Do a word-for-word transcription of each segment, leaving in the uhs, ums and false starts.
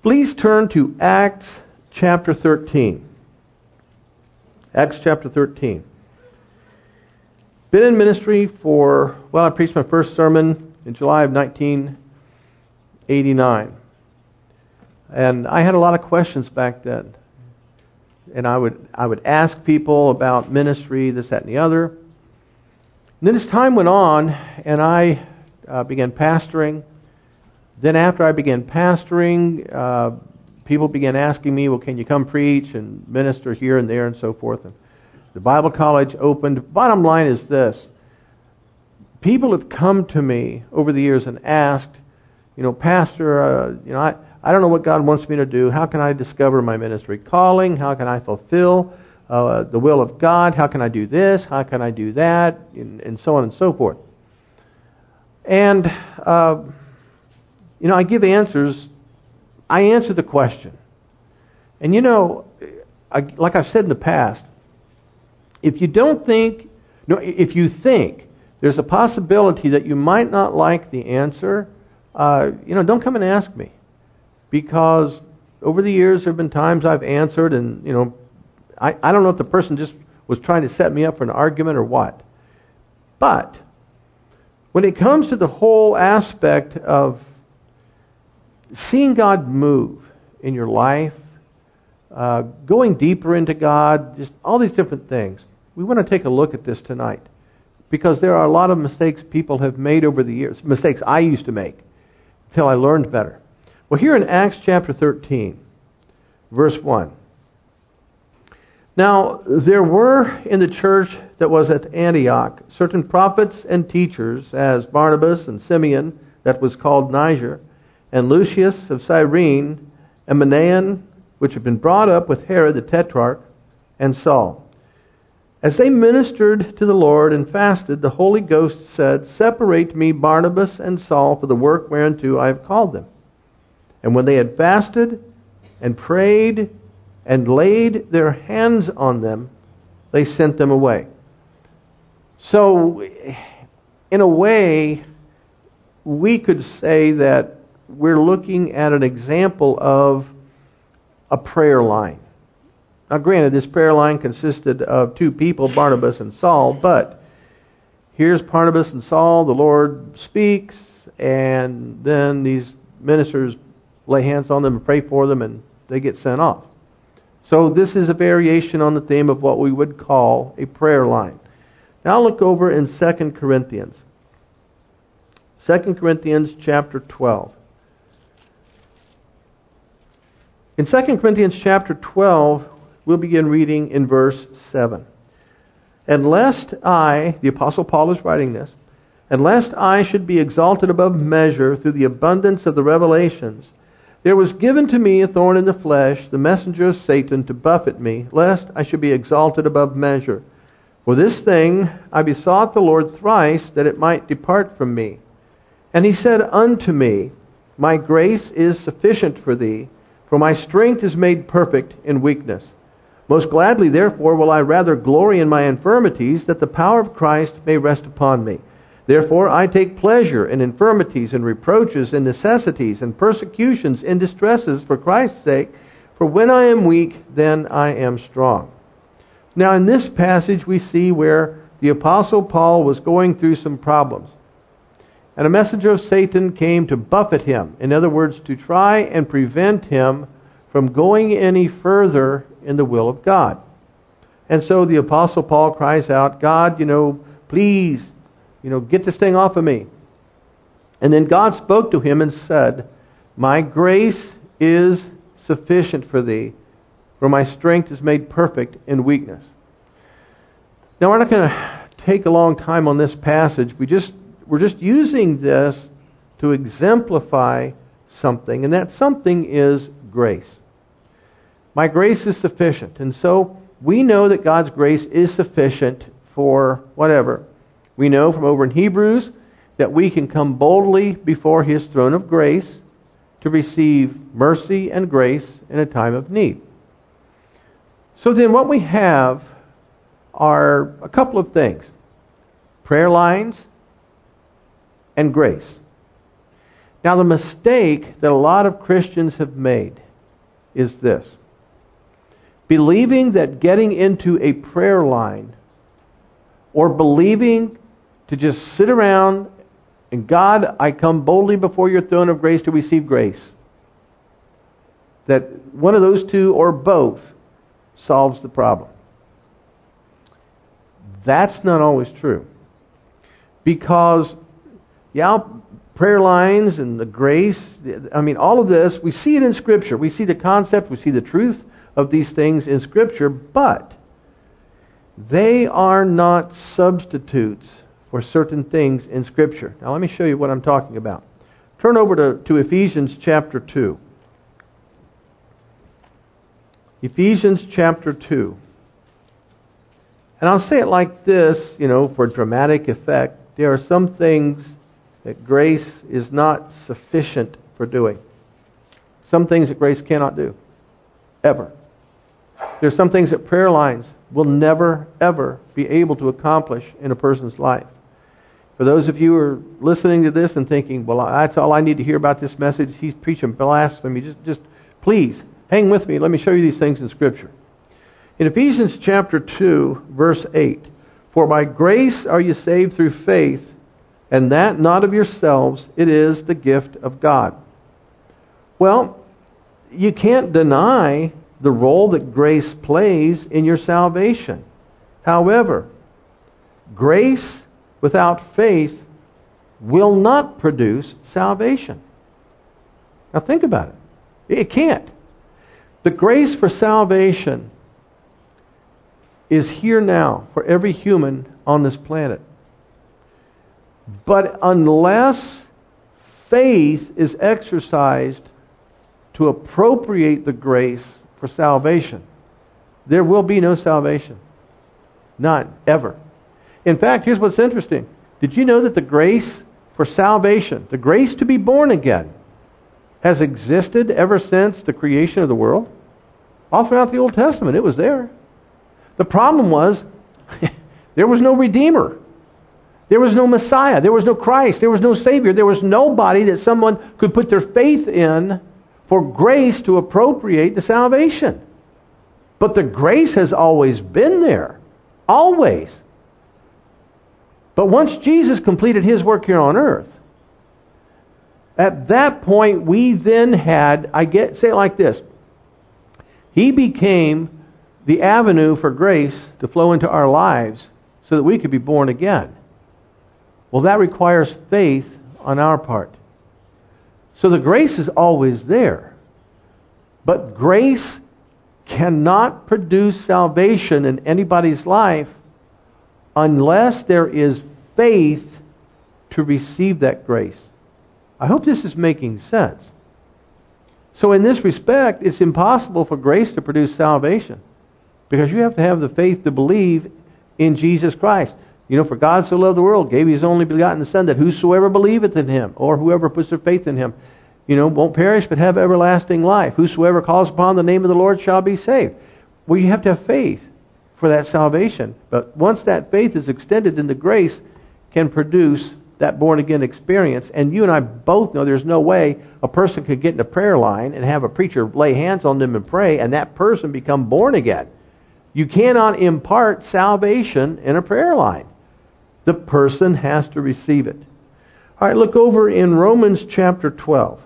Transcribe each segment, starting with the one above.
Please turn to Acts chapter thirteen. Acts chapter thirteen. Been in ministry for, well, I preached my first sermon in July of nineteen eighty-nine. And I had a lot of questions back then. And I would I would ask people about ministry, this, that, and the other. And then as time went on, and I uh, began pastoring, then after I began pastoring, uh, people began asking me, well, can you come preach and minister here and there and so forth. And the Bible college opened. Bottom line is this. People have come to me over the years and asked, you know, Pastor, uh, you know, I, I don't know what God wants me to do. How can I discover my ministry calling? How can I fulfill uh, the will of God? How can I do this? How can I do that? And, and so on and so forth. And, uh, you know, I give answers. I answer the question. And, you know, I, like I've said in the past, if you don't think, no, if you think there's a possibility that you might not like the answer, uh, you know, don't come and ask me. Because over the years there have been times I've answered and, you know, I, I don't know if the person just was trying to set me up for an argument or what. But when it comes to the whole aspect of seeing God move in your life, uh, going deeper into God, just all these different things, we want to take a look at this tonight. Because there are a lot of mistakes people have made over the years, mistakes I used to make, until I learned better. Well, here in Acts chapter thirteen, verse one. Now, there were in the church that was at Antioch certain prophets and teachers, as Barnabas and Simeon, that was called Niger, and Lucius of Cyrene, and Manaen, which had been brought up with Herod the Tetrarch, and Saul. As they ministered to the Lord and fasted, the Holy Ghost said, Separate me Barnabas and Saul for the work whereunto I have called them. And when they had fasted and prayed and laid their hands on them, they sent them away. So, in a way, we could say that we're looking at an example of a prayer line. Now, granted, this prayer line consisted of two people, Barnabas and Saul, but here's Barnabas and Saul, the Lord speaks, and then these ministers lay hands on them and pray for them, and they get sent off. So this is a variation on the theme of what we would call a prayer line. Now look over in Second Corinthians. Second Corinthians chapter twelve. In Second Corinthians chapter twelve, we'll begin reading in verse seven. And lest I, the Apostle Paul is writing this, and lest I should be exalted above measure through the abundance of the revelations, there was given to me a thorn in the flesh, the messenger of Satan, to buffet me, lest I should be exalted above measure. For this thing I besought the Lord thrice, that it might depart from me. And he said unto me, My grace is sufficient for thee, for my strength is made perfect in weakness. Most gladly, therefore, will I rather glory in my infirmities, that the power of Christ may rest upon me. Therefore I take pleasure in infirmities and reproaches and necessities and persecutions and distresses for Christ's sake, for when I am weak, then I am strong. Now in this passage we see where the Apostle Paul was going through some problems. And a messenger of Satan came to buffet him. In other words, to try and prevent him from going any further in the will of God. And so the Apostle Paul cries out, God, you know, please, You know, get this thing off of me. And then God spoke to him and said, My grace is sufficient for thee, for my strength is made perfect in weakness. Now, we're not going to take a long time on this passage. We just, we're just using this to exemplify something, and that something is grace. My grace is sufficient. And so we know that God's grace is sufficient for whatever. We know from over in Hebrews that we can come boldly before His throne of grace to receive mercy and grace in a time of need. So then what we have are a couple of things. Prayer lines and grace. Now, the mistake that a lot of Christians have made is this: believing that getting into a prayer line, or believing to just sit around and, God, I come boldly before your throne of grace to receive grace, that one of those two or both solves the problem. That's not always true. Because, yeah, prayer lines and the grace, I mean, all of this, we see it in Scripture. We see the concept, we see the truth of these things in Scripture, but they are not substitutes for certain things in Scripture. Now let me show you what I'm talking about. Turn over to, to Ephesians chapter two. Ephesians chapter two. And I'll say it like this, you know, for dramatic effect. There are some things that grace is not sufficient for doing. Some things that grace cannot do. Ever. There are some things that prayer lines will never, ever be able to accomplish in a person's life. For those of you who are listening to this and thinking, well, that's all I need to hear about this message, he's preaching blasphemy, just, just please, hang with me. Let me show you these things in Scripture. In Ephesians chapter two, verse eight, for by grace are you saved through faith, and that not of yourselves, it is the gift of God. Well, you can't deny the role that grace plays in your salvation. However, grace without faith will not produce salvation. Now think about it. It can't. The grace for salvation is here now for every human on this planet. But unless faith is exercised to appropriate the grace for salvation, there will be no salvation. None. Ever. In fact, here's what's interesting. Did you know that the grace for salvation, the grace to be born again, has existed ever since the creation of the world? All throughout the Old Testament, it was there. The problem was, there was no Redeemer. There was no Messiah. There was no Christ. There was no Savior. There was nobody that someone could put their faith in for grace to appropriate the salvation. But the grace has always been there. Always. But once Jesus completed His work here on earth, at that point we then had, I get say it like this, He became the avenue for grace to flow into our lives so that we could be born again. Well, that requires faith on our part. So the grace is always there. But grace cannot produce salvation in anybody's life unless there is faith to receive that grace. I hope this is making sense. So in this respect, it's impossible for grace to produce salvation, because you have to have the faith to believe in Jesus Christ. You know, for God so loved the world, gave His only begotten Son, that whosoever believeth in Him, or whoever puts their faith in Him, you know, won't perish but have everlasting life. Whosoever calls upon the name of the Lord shall be saved. Well, you have to have faith for that salvation. But once that faith is extended, then the grace can produce that born-again experience. And you and I both know there's no way a person could get in a prayer line and have a preacher lay hands on them and pray, and that person become born again. You cannot impart salvation in a prayer line. The person has to receive it. All right, look over in Romans chapter twelve.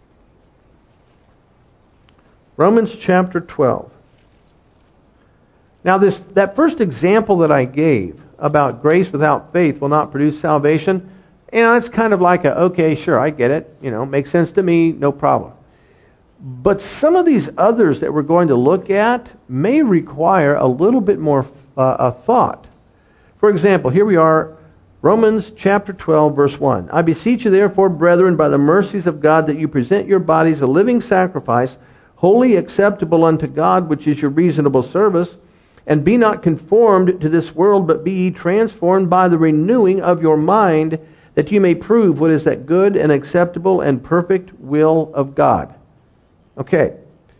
Romans chapter twelve. Now, this that first example that I gave about grace without faith will not produce salvation, you know, it's kind of like a, okay, sure, I get it. You know, makes sense to me, no problem. But some of these others that we're going to look at may require a little bit more uh, a thought. For example, here we are, Romans chapter twelve, verse one. I beseech you therefore, brethren, by the mercies of God, that you present your bodies a living sacrifice, wholly acceptable unto God, which is your reasonable service. And be not conformed to this world, but be ye transformed by the renewing of your mind, that you may prove what is that good and acceptable and perfect will of God. Okay.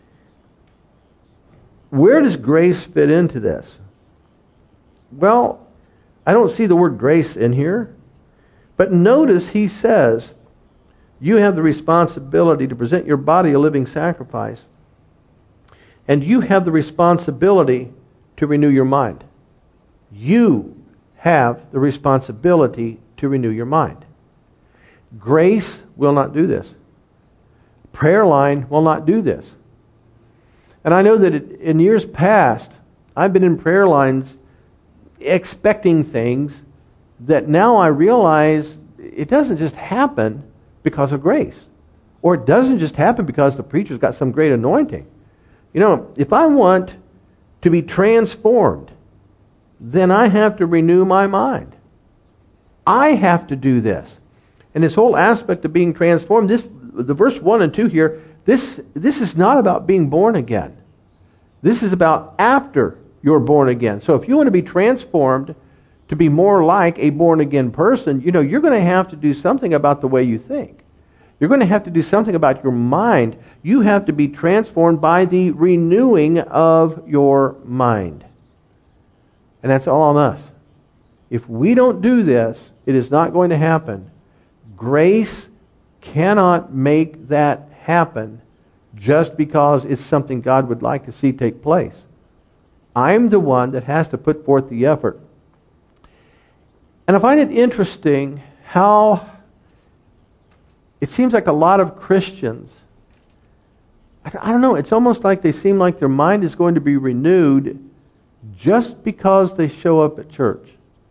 Where does grace fit into this? Well, I don't see the word grace in here. But notice he says, You have the responsibility to present your body a living sacrifice. And you have the responsibility to renew your mind. You have the responsibility to renew your mind. Grace will not do this. Prayer line will not do this. And I know that in years past, I've been in prayer lines expecting things that now I realize it doesn't just happen because of grace. Or it doesn't just happen because the preacher's got some great anointing. You know, if I want to be transformed, then I have to renew my mind. I have to do this. And this whole aspect of being transformed, this the verse one and two here, this this is not about being born again. This is about after you're born again. So if you want to be transformed to be more like a born again person, you know, you're going to have to do something about the way you think. You're going to have to do something about your mind. You have to be transformed by the renewing of your mind. And that's all on us. If we don't do this, it is not going to happen. Grace cannot make that happen just because it's something God would like to see take place. I'm the one that has to put forth the effort. And I find it interesting how it seems like a lot of Christians, I don't know, it's almost like they seem like their mind is going to be renewed just because they show up at church.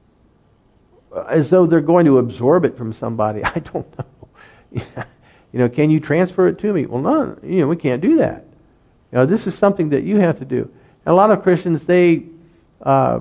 As though they're going to absorb it from somebody. I don't know. You know, can you transfer it to me? Well, no, you know, we can't do that. You know, this is something that you have to do. And a lot of Christians, they uh,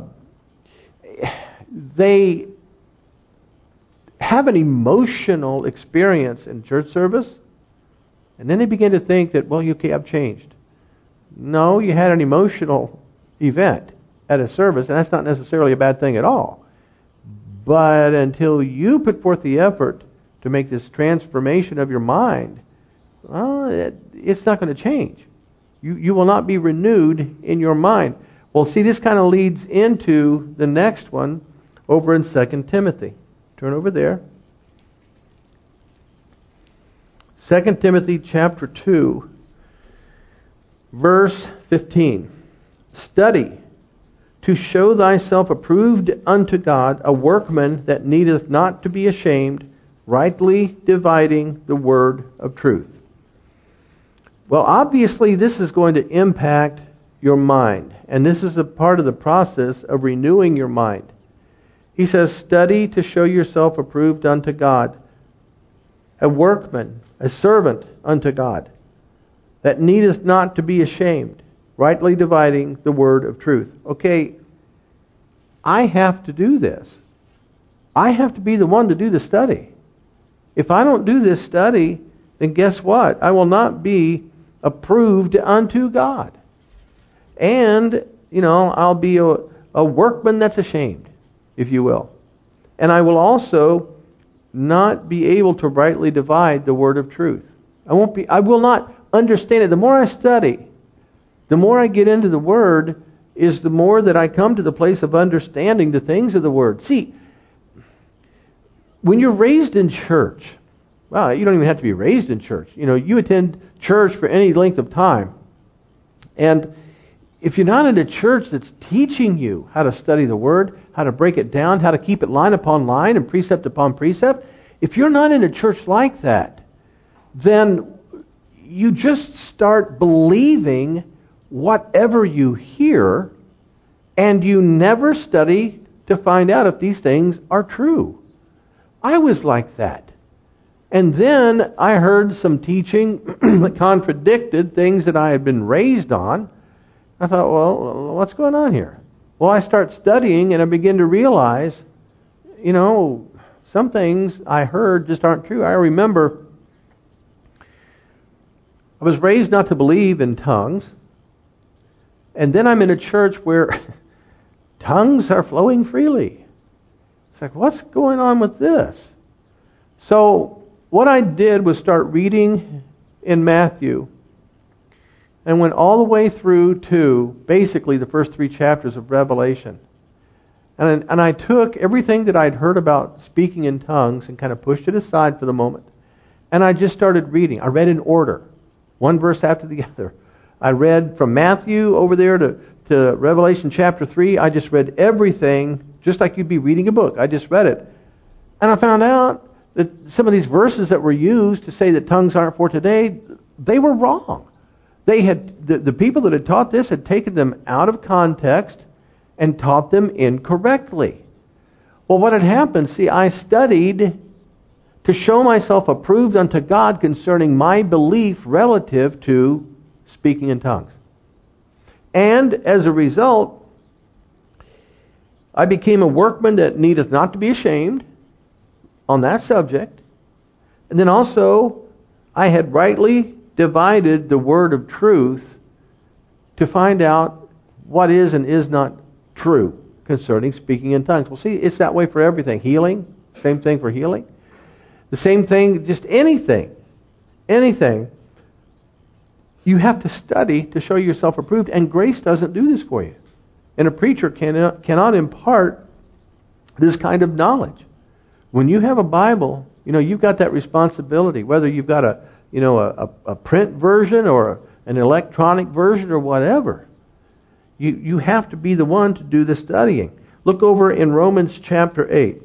they have an emotional experience in church service, and then they begin to think that, well, okay, I've changed. No, you had an emotional event at a service, and that's not necessarily a bad thing at all. But until you put forth the effort to make this transformation of your mind, well, it, it's not going to change. You, you will not be renewed in your mind. Well, see, this kind of leads into the next one over in Second Timothy. Turn over there. Second Timothy chapter two, verse fifteen. Study to show thyself approved unto God, a workman that needeth not to be ashamed, rightly dividing the word of truth. Well, obviously this is going to impact your mind. And this is a part of the process of renewing your mind. He says, study to show yourself approved unto God, a workman, a servant unto God, that needeth not to be ashamed, rightly dividing the word of truth. Okay, I have to do this. I have to be the one to do the study. If I don't do this study, then guess what? I will not be approved unto God. And, you know, I'll be a, a workman that's ashamed, if you will. And I will also not be able to rightly divide the word of truth. I won't be, I will not understand it. The more I study, the more I get into the Word, is the more that I come to the place of understanding the things of the Word. See, when you're raised in church, well, you don't even have to be raised in church. You know, you attend church for any length of time. And if you're not in a church that's teaching you how to study the Word, how to break it down, how to keep it line upon line and precept upon precept, if you're not in a church like that, then you just start believing whatever you hear, and you never study to find out if these things are true. I was like that. And then I heard some teaching that contradicted things that I had been raised on. I thought, well, what's going on here? Well, I start studying and I begin to realize, you know, some things I heard just aren't true. I remember I was raised not to believe in tongues. And then I'm in a church where tongues are flowing freely. It's like, what's going on with this? So what I did was start reading in Matthew and went all the way through to basically the first three chapters of Revelation. And, and I took everything that I'd heard about speaking in tongues and kind of pushed it aside for the moment. And I just started reading. I read in order, one verse after the other. I read from Matthew over there to, to Revelation chapter three. I just read everything, just like you'd be reading a book. I just read it. And I found out that some of these verses that were used to say that tongues aren't for today, they were wrong. They had the, the people that had taught this had taken them out of context and taught them incorrectly. Well, what had happened, see, I studied to show myself approved unto God concerning my belief relative to speaking in tongues. And as a result, I became a workman that needeth not to be ashamed on that subject. And then also, I had rightly divided the word of truth to find out what is and is not true concerning speaking in tongues. Well, see, it's that way for everything. Healing, same thing for healing. The same thing, just anything, anything. You have to study to show yourself approved, and grace doesn't do this for you. And a preacher cannot, cannot impart this kind of knowledge. When you have a Bible, you know, you've got that responsibility, whether you've got a, you know, a, a print version or an electronic version or whatever. You, you have to be the one to do the studying. Look over in Romans chapter eight.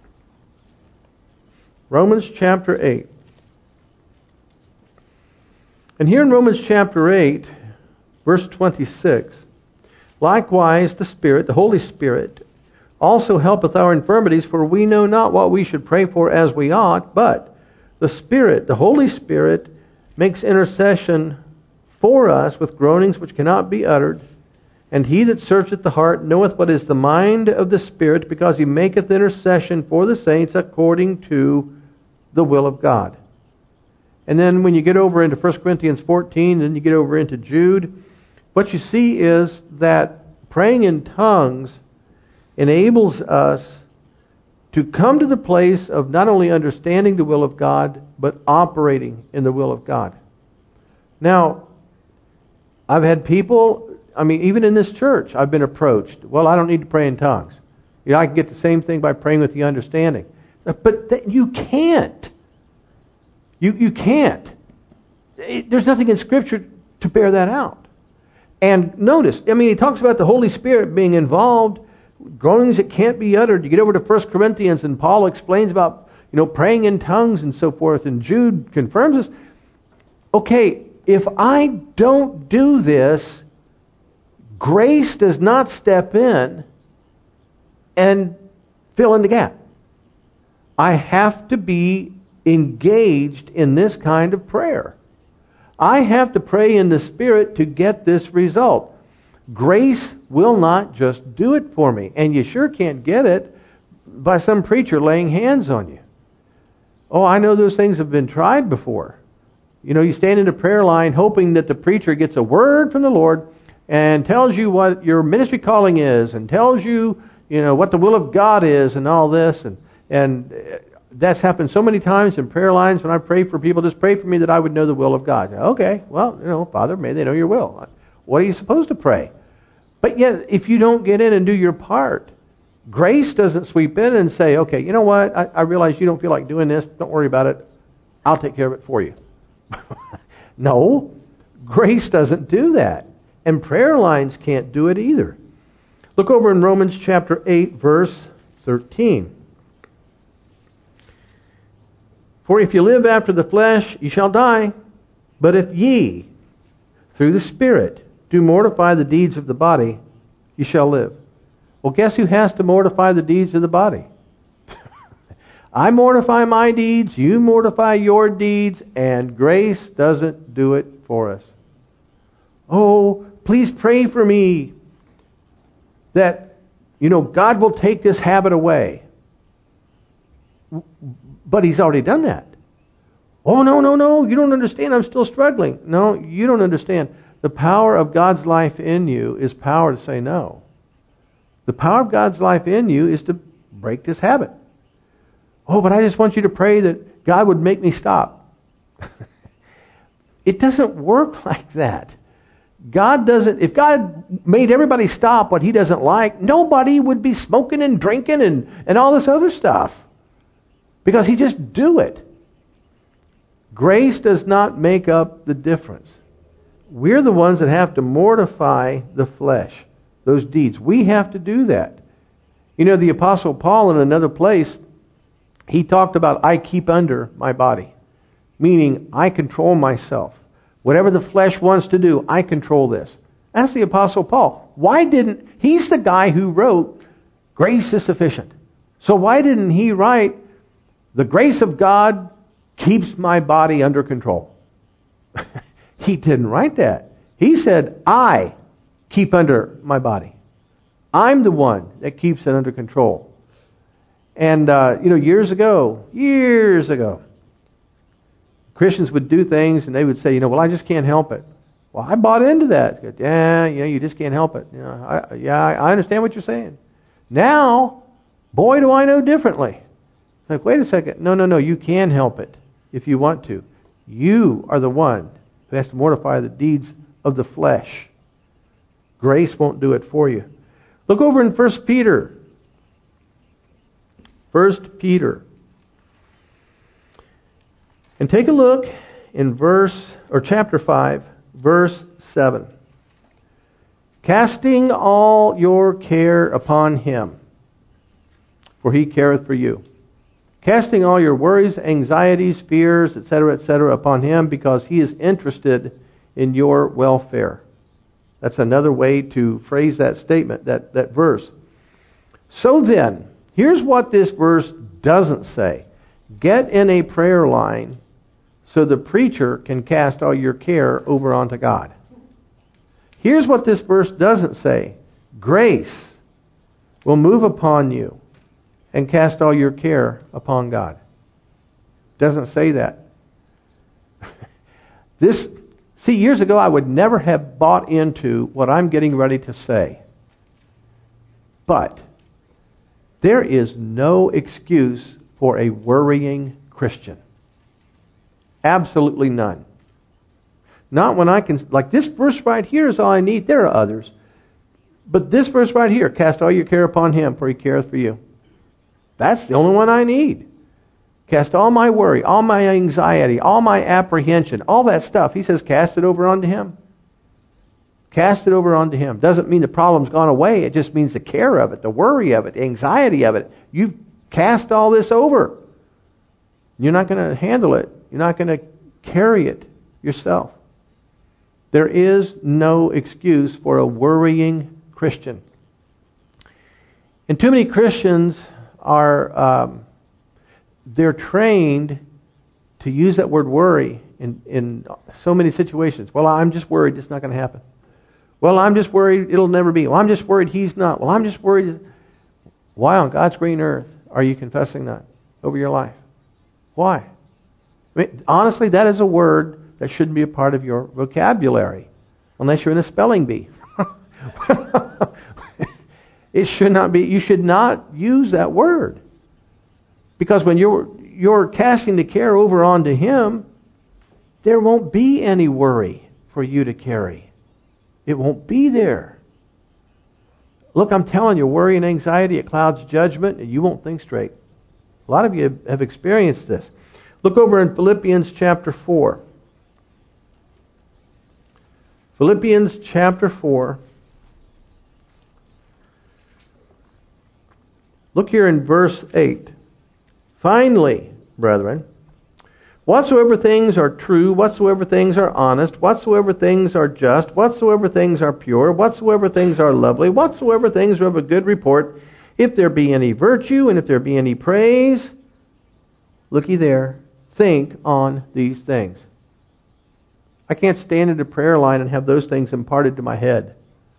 Romans chapter eight. And here in Romans chapter eight, verse twenty-six, likewise the Spirit, the Holy Spirit, also helpeth our infirmities, for we know not what we should pray for as we ought, but the Spirit, the Holy Spirit, makes intercession for us with groanings which cannot be uttered. And he that searcheth the heart knoweth what is the mind of the Spirit, because he maketh intercession for the saints according to the will of God. And then when you get over into First Corinthians fourteen, then you get over into Jude, what you see is that praying in tongues enables us to come to the place of not only understanding the will of God, but operating in the will of God. Now, I've had people, I mean, even in this church, I've been approached, well, I don't need to pray in tongues. You know, I can get the same thing by praying with the understanding. But th- you can't. You, you can't. It, there's nothing in Scripture to bear that out. And notice, I mean, he talks about the Holy Spirit being involved, groanings that can't be uttered. You get over to First Corinthians and Paul explains about, you know, praying in tongues and so forth, and Jude confirms this. Okay, if I don't do this, grace does not step in and fill in the gap. I have to be engaged in this kind of prayer. I have to pray in the Spirit to get this result. Grace will not just do it for me. And you sure can't get it by some preacher laying hands on you. Oh, I know those things have been tried before. You know, you stand in a prayer line hoping that the preacher gets a word from the Lord and tells you what your ministry calling is and tells you, you know, what the will of God is and all this. And, and that's happened so many times in prayer lines when I pray for people, just pray for me that I would know the will of God. Okay, well, you know, Father, may they know your will. What are you supposed to pray? But yet, if you don't get in and do your part, grace doesn't sweep in and say, okay, you know what, I, I realize you don't feel like doing this, don't worry about it, I'll take care of it for you. No, grace doesn't do that. And prayer lines can't do it either. Look over in Romans chapter eight, verse thirteen. For if you live after the flesh, ye shall die. But if ye, through the Spirit, do mortify the deeds of the body, ye shall live. Well, guess who has to mortify the deeds of the body? I mortify my deeds, you mortify your deeds, and grace doesn't do it for us. Oh, please pray for me that, you know, God will take this habit away. But He's already done that. Oh, no, no, no, you don't understand. I'm still struggling. No, you don't understand. The power of God's life in you is power to say no. The power of God's life in you is to break this habit. Oh, but I just want you to pray that God would make me stop. It doesn't work like that. God doesn't, if God made everybody stop what He doesn't like, nobody would be smoking and drinking and, and all this other stuff. Because He just do it. Grace does not make up the difference. We're the ones that have to mortify the flesh, those deeds. We have to do that. You know, the Apostle Paul in another place, he talked about, I keep under my body. Meaning, I control myself. Whatever the flesh wants to do, I control this. That's the Apostle Paul. Why didn't, he's the guy who wrote, grace is sufficient. So why didn't he write, the grace of God keeps my body under control? He didn't write that. He said, I keep under my body. I'm the one that keeps it under control. And, uh, you know, years ago, years ago, Christians would do things and they would say, you know, well, I just can't help it. Well, I bought into that. Yeah, yeah, you just can't help it. You know, I, yeah, I understand what you're saying. Now, boy, do I know differently. Like, wait a second. No, no, no, you can help it if you want to. You are the one who has to mortify the deeds of the flesh. Grace won't do it for you. Look over in First Peter. First Peter. And take a look in verse, or chapter five, verse seven. Casting all your care upon him, for he careth for you. Casting all your worries, anxieties, fears, et cetera, et cetera, upon him, because he is interested in your welfare. That's another way to phrase that statement, that, that verse. So then, here's what this verse doesn't say. Get in a prayer line so the preacher can cast all your care over onto God. Here's what this verse doesn't say. Grace will move upon you and cast all your care upon God. Doesn't say that. This, see, years ago I would never have bought into what I'm getting ready to say. But there is no excuse for a worrying Christian. Absolutely none. Not when I can, like this verse right here is all I need. There are others. But this verse right here, cast all your care upon him, for he careth for you. That's the only one I need. Cast all my worry, all my anxiety, all my apprehension, all that stuff. He says, cast it over onto him. Cast it over onto him. Doesn't mean the problem's gone away. It just means the care of it, the worry of it, the anxiety of it. You've cast all this over. You're not going to handle it. You're not going to carry it yourself. There is no excuse for a worrying Christian. And too many Christians are, um, they're trained to use that word worry in, in so many situations. Well, I'm just worried it's not going to happen. Well, I'm just worried it'll never be. Well, I'm just worried he's not. Well, I'm just worried. Why on God's green earth are you confessing that over your life? Why? I mean, honestly, that is a word that shouldn't be a part of your vocabulary, unless you're in a spelling bee. It should not be. You should not use that word, because when you're you're casting the care over onto him, there won't be any worry for you to carry. It won't be there. Look, I'm telling you, worry and anxiety, it clouds judgment, and you won't think straight. A lot of you have experienced this. Look over in Philippians chapter four. Philippians chapter four. Look here in verse eight. Finally, brethren, whatsoever things are true, whatsoever things are honest, whatsoever things are just, whatsoever things are pure, whatsoever things are lovely, whatsoever things are of a good report, if there be any virtue and if there be any praise, looky there, think on these things. I can't stand in a prayer line and have those things imparted to my head.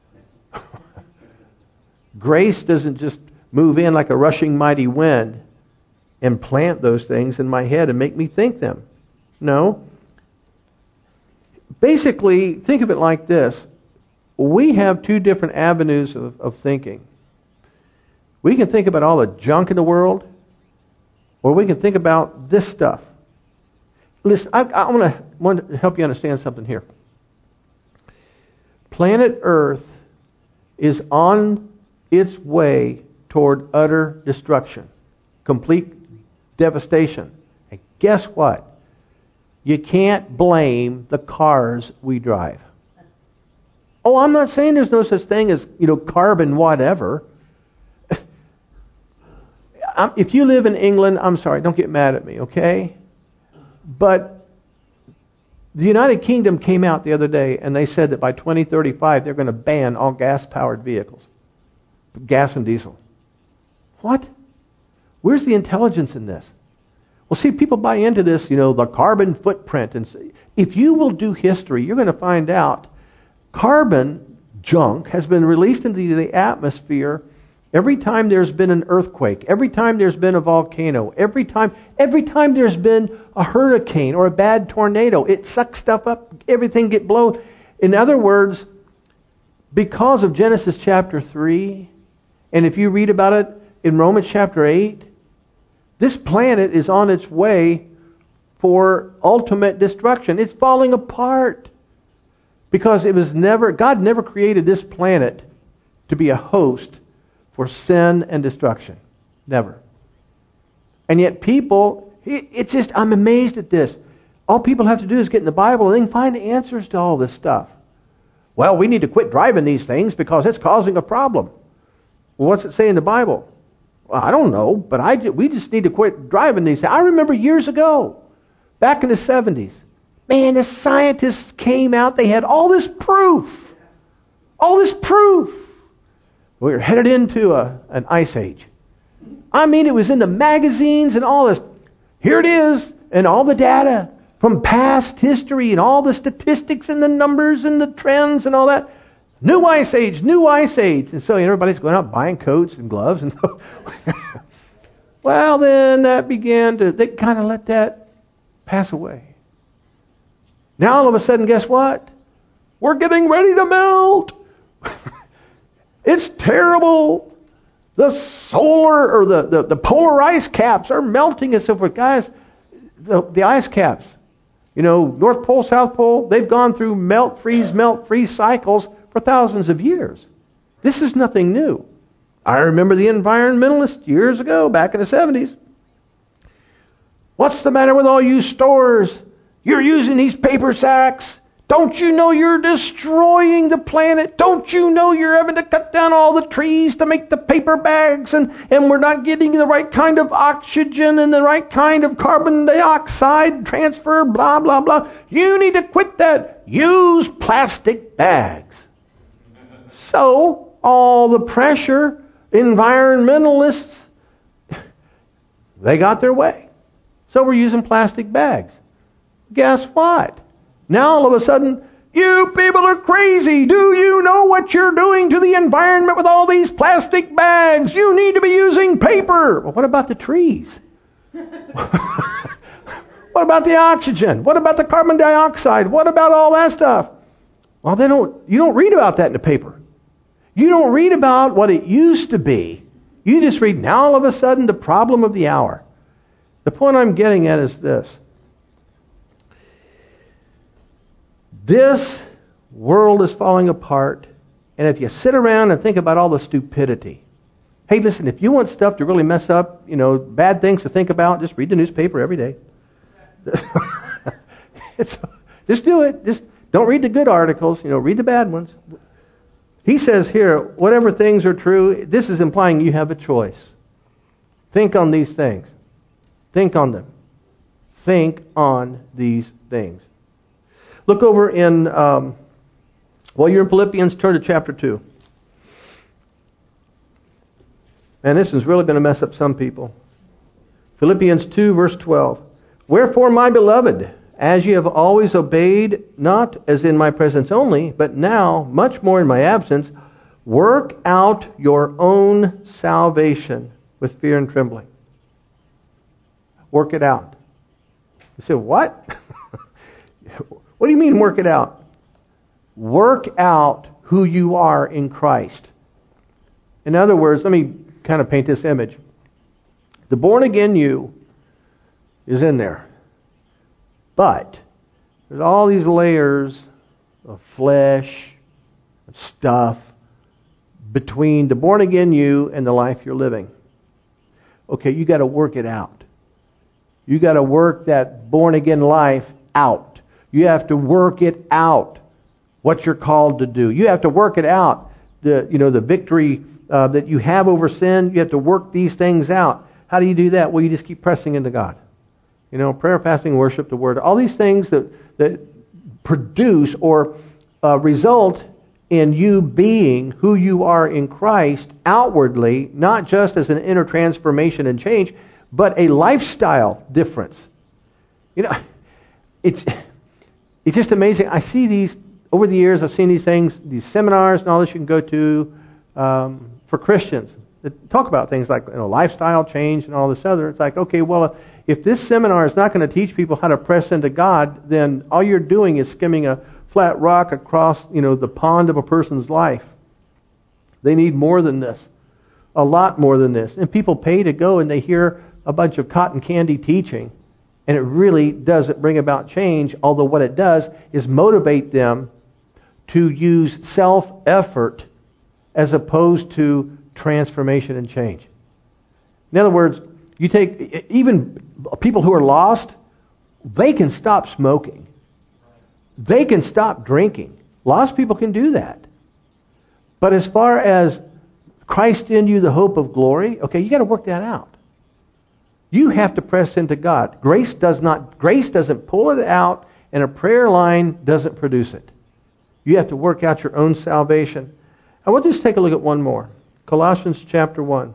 Grace doesn't just move in like a rushing mighty wind and plant those things in my head and make me think them. No. Basically, think of it like this. We have two different avenues of, of thinking. We can think about all the junk in the world, or we can think about this stuff. Listen, I, I want to want to help you understand something here. Planet Earth is on its way toward utter destruction, complete devastation. And guess what? You can't blame the cars we drive. Oh, I'm not saying there's no such thing as, you know, carbon whatever. If you live in England, I'm sorry, don't get mad at me, okay? But the United Kingdom came out the other day and they said that by twenty thirty-five they're going to ban all gas-powered vehicles. Gas and diesel. What? Where's the intelligence in this? Well, see, people buy into this, you know, the carbon footprint. And if you will do history, you're going to find out carbon junk has been released into the atmosphere every time there's been an earthquake, every time there's been a volcano, every time every time there's been a hurricane or a bad tornado. It sucks stuff up, everything get blown. In other words, because of Genesis chapter three, and if you read about it in Romans chapter eight, this planet is on its way for ultimate destruction. It's falling apart. Because it was never, God never created this planet to be a host for sin and destruction. Never. And yet people, it's just, I'm amazed at this. All people have to do is get in the Bible and they can find the answers to all this stuff. Well, we need to quit driving these things because it's causing a problem. Well, what's it say in the Bible? Well, I don't know, but I, we just need to quit driving these things. I remember years ago, back in the seventies, man, the scientists came out, they had all this proof. All this proof. We were headed into a, an ice age. I mean, it was in the magazines and all this. Here it is, and all the data from past history and all the statistics and the numbers and the trends and all that. New ice age, new ice age. And so everybody's going out buying coats and gloves. And well, then that began to, they kind of let that pass away. Now all of a sudden, guess what? We're getting ready to melt. It's terrible. The solar or the, the, the polar ice caps are melting and so forth. Guys, the, the ice caps, you know, North Pole, South Pole, they've gone through melt, freeze, melt, freeze cycles for thousands of years. This is nothing new. I remember the environmentalists years ago, back in the seventies. What's the matter with all you stores? You're using these paper sacks. Don't you know you're destroying the planet? Don't you know you're having to cut down all the trees to make the paper bags and, and we're not getting the right kind of oxygen and the right kind of carbon dioxide transfer, blah, blah, blah. You need to quit that. Use plastic bags. So, all the pressure, environmentalists, they got their way. So we're using plastic bags. Guess what? Now all of a sudden, you people are crazy. Do you know what you're doing to the environment with all these plastic bags? You need to be using paper. Well, what about the trees? What about the oxygen? What about the carbon dioxide? What about all that stuff? Well, they don't. You don't read about that in the paper. You don't read about what it used to be. You just read, now all of a sudden, the problem of the hour. The point I'm getting at is this. This world is falling apart, and if you sit around and think about all the stupidity. Hey, listen, if you want stuff to really mess up, you know, bad things to think about, just read the newspaper every day. It's, just do it. Just don't read the good articles, you know, read the bad ones. He says here, whatever things are true, this is implying you have a choice. Think on these things. Think on them. Think on these things. Look over in, um, while you're in Philippians, turn to chapter two. And this is really going to mess up some people. Philippians two, verse twelve. Wherefore, my beloved, as ye have always obeyed, not as in my presence only, but now, much more in my absence, work out your own salvation with fear and trembling. Work it out. You say, what? What do you mean work it out? Work out who you are in Christ. In other words, let me kind of paint this image. The born-again you is in there. But there's all these layers of flesh, of stuff, between the born-again you and the life you're living. Okay, you got to work it out. You got to work that born-again life out. You have to work it out, what you're called to do. You have to work it out. The, you know, the victory uh, that you have over sin, you have to work these things out. How do you do that? Well, you just keep pressing into God. You know, prayer, fasting, worship, the Word. All these things that, that produce or uh, result in you being who you are in Christ outwardly, not just as an inner transformation and change, but a lifestyle difference. You know, it's it's just amazing. I see these, over the years, I've seen these things, these seminars and all this you can go to um, for Christians that talk about things like, you know, lifestyle change and all this other. It's like, okay, well, if this seminar is not going to teach people how to press into God, then all you're doing is skimming a flat rock across, you know, the pond of a person's life. They need more than this. A lot more than this. And people pay to go and they hear a bunch of cotton candy teaching. And it really doesn't bring about change, although what it does is motivate them to use self-effort as opposed to transformation and change. In other words, you take, even people who are lost, they can stop smoking. They can stop drinking. Lost people can do that. But as far as Christ in you, the hope of glory, okay, you got to work that out. You have to press into God. Grace does not, grace doesn't pull it out, and a prayer line doesn't produce it. You have to work out your own salvation. I want to just take a look at one more. Colossians chapter one.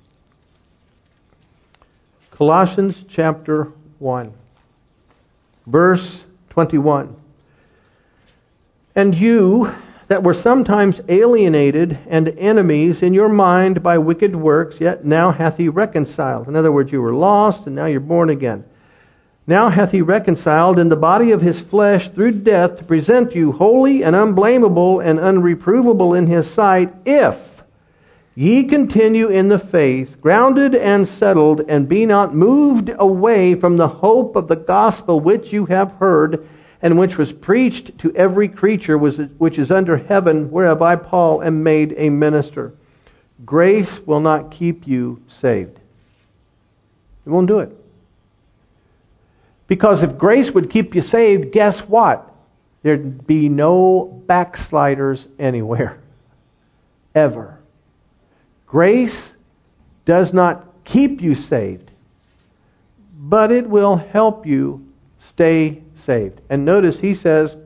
Colossians chapter one. Verse twenty-one. And you that were sometimes alienated and enemies in your mind by wicked works, yet now hath he reconciled. In other words, you were lost and now you're born again. Now hath he reconciled in the body of his flesh through death to present you holy and unblameable and unreprovable in his sight, if ye continue in the faith, grounded and settled, and be not moved away from the hope of the gospel which you have heard, and which was preached to every creature which is under heaven, whereof I, Paul, am made a minister. Grace will not keep you saved. It won't do it. Because if grace would keep you saved, guess what? There'd be no backsliders anywhere. Ever. Grace does not keep you saved, but it will help you stay saved. And notice he says,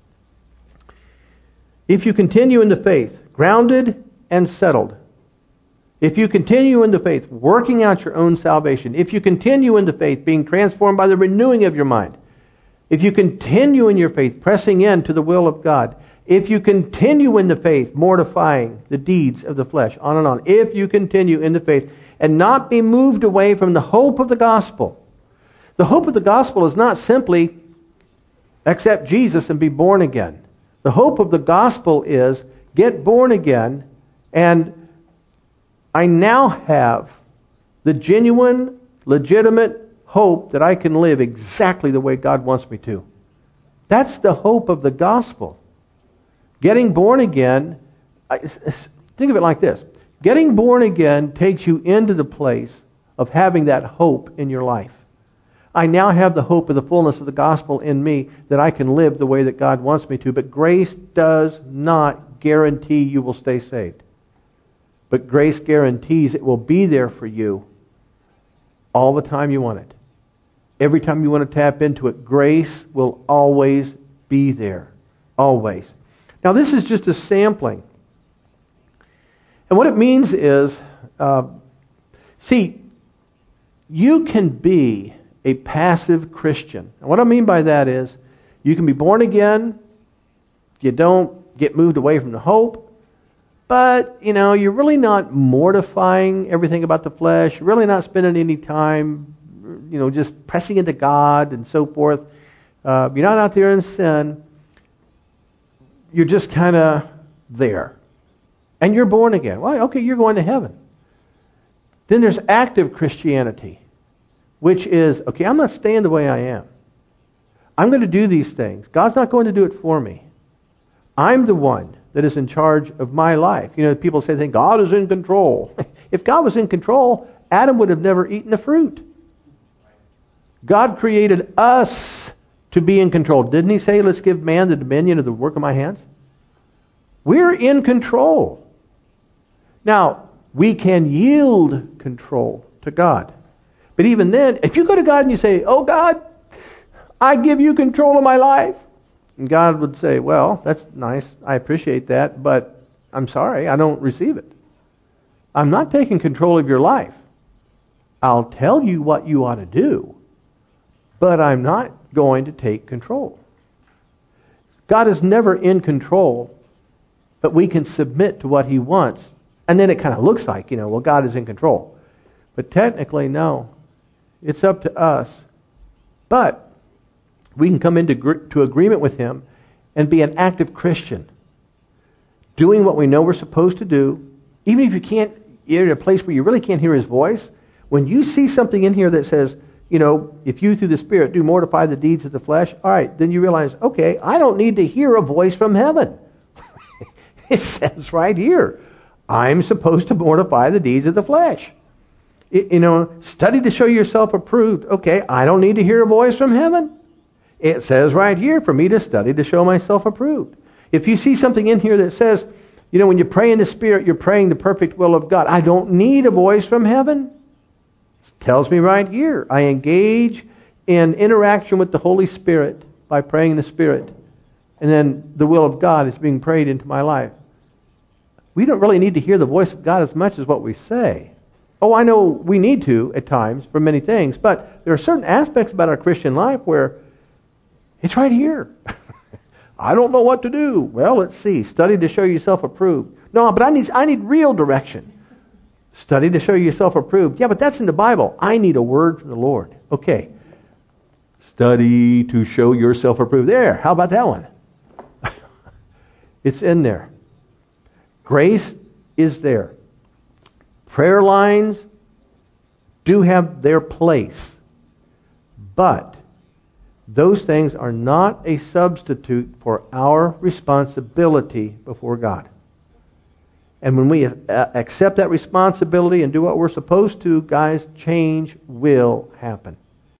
if you continue in the faith, grounded and settled, if you continue in the faith, working out your own salvation, if you continue in the faith, being transformed by the renewing of your mind, if you continue in your faith, pressing in to the will of God, if you continue in the faith, mortifying the deeds of the flesh, on and on, if you continue in the faith, and not be moved away from the hope of the gospel. The hope of the gospel is not simply accept Jesus and be born again. The hope of the gospel is get born again, and I now have the genuine, legitimate hope that I can live exactly the way God wants me to. That's the hope of the gospel. Getting born again, think of it like this. Getting born again takes you into the place of having that hope in your life. I now have the hope of the fullness of the gospel in me that I can live the way that God wants me to. But grace does not guarantee you will stay saved. But grace guarantees it will be there for you all the time you want it. Every time you want to tap into it, grace will always be there. Always. Now this is just a sampling. And what it means is, uh, see, you can be a passive Christian. And what I mean by that is, you can be born again, you don't get moved away from the hope, but, you know, you're really not mortifying everything about the flesh, you're really not spending any time, you know, just pressing into God and so forth. Uh, you're not out there in sin. You're just kind of there. And you're born again. Well, okay, you're going to heaven. Then there's active Christianity, which is, okay, I'm not staying the way I am. I'm going to do these things. God's not going to do it for me. I'm the one that is in charge of my life. You know, people say, think God is in control. If God was in control, Adam would have never eaten the fruit. God created us to be in control. Didn't he say, let's give man the dominion of the work of my hands? We're in control. Now, we can yield control to God. But even then, if you go to God and you say, oh God, I give you control of my life. And God would say, well, that's nice. I appreciate that, but I'm sorry, I don't receive it. I'm not taking control of your life. I'll tell you what you ought to do, but I'm not going to take control. God is never in control, but we can submit to what He wants. And then it kind of looks like, you know, well, God is in control. But technically, no. It's up to us. But we can come into to agreement with Him and be an active Christian, doing what we know we're supposed to do. Even if you can't, you're in a place where you really can't hear His voice, when you see something in here that says, you know, if you through the Spirit do mortify the deeds of the flesh, all right, then you realize, okay, I don't need to hear a voice from heaven. It says right here, I'm supposed to mortify the deeds of the flesh. It, you know, study to show yourself approved. Okay, I don't need to hear a voice from heaven. It says right here for me to study to show myself approved. If you see something in here that says, you know, when you pray in the Spirit, you're praying the perfect will of God. I don't need a voice from heaven. It tells me right here. I engage in interaction with the Holy Spirit by praying in the Spirit. And then the will of God is being prayed into my life. We don't really need to hear the voice of God as much as what we say. Oh, I know we need to at times for many things, but there are certain aspects about our Christian life where it's right here. I don't know what to do. Well, let's see. Study to show yourself approved. No, but I need I need real direction. Study to show yourself approved. Yeah, but that's in the Bible. I need a word from the Lord. Okay. Study to show yourself approved. There. How about that one? It's in there. Grace is there. Prayer lines do have their place. But those things are not a substitute for our responsibility before God. And when we accept that responsibility and do what we're supposed to, guys, change will happen.